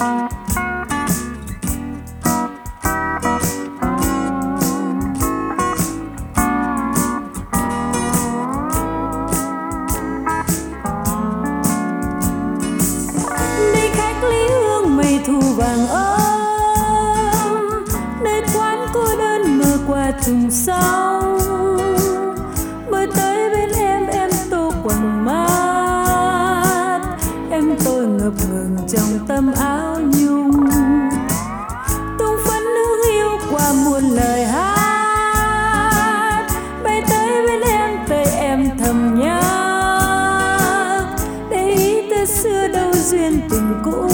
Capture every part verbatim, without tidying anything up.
thu vàng ấm nơi quán cô đơn mưa qua trùng sông, mưa tới bên em em tô quầng mát, em tôi ngập ngừng trong tâm áo nhung, tung phấn hương yêu qua muôn lời hát, bay tới bên em tới em thầm nhắc để ý tới xưa đâu duyên tình cũ,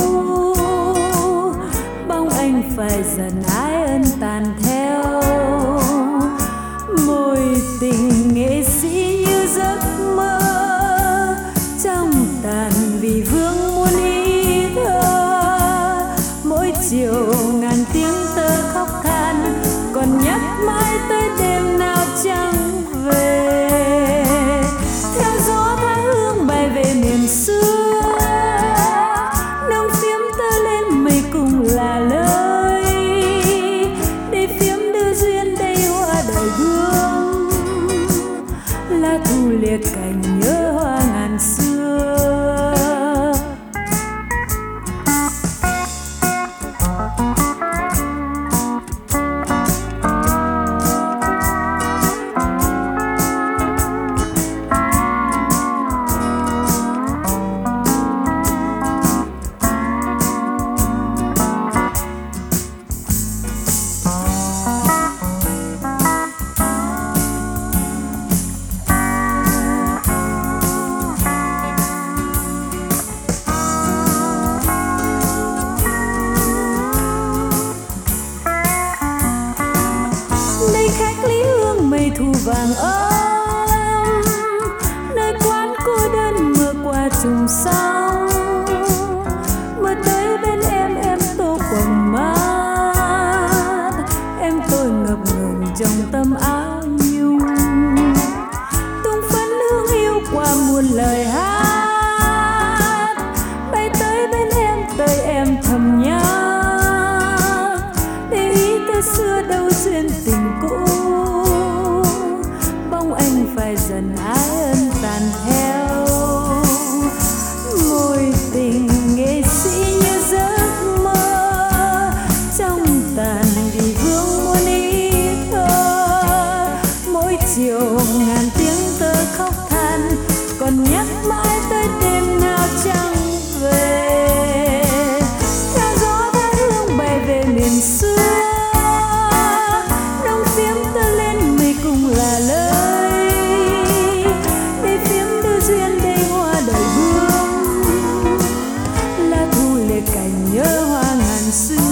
anh phải dần ái ân tàn theo môi tình nghệ sĩ như giấc mơ trong tàn vì vương muôn ý thơ, mỗi chiều ngàn tiếng tơ khóc than còn nhắc mãi tới đêm nào chẳng về, theo gió tha hương bay về miền xưa, nâng phiếm tơ lên mây cùng là lời lá thu liệt cành nhớ hoa ngàn xưa. Thu vàng ấm nơi quán cô đơn mưa qua trùng sông, mưa tới bên em em tô quầng mát, em tôi ngập ngừng trong tâm áo nhung, tung phấn hương yêu qua muôn lời hát, bay tới bên em tới em thầm nhắc để ý tới xưa đâu duyên tình cũ, anh phải dần ái ân tàn theo môi tình nghệ sĩ như giấc mơ trong tàn vì vương muôn ý thơ, mỗi chiều ngàn tiếng tơ khóc than còn nhắc mãi tới đêm nào chẳng về, theo gió tha hương bay về miền xưa, nâng phiếm tơ lên mây cùng là lời duyên đây hoa đời vương, lá thu lệ cành nhớ hoa ngàn xưa.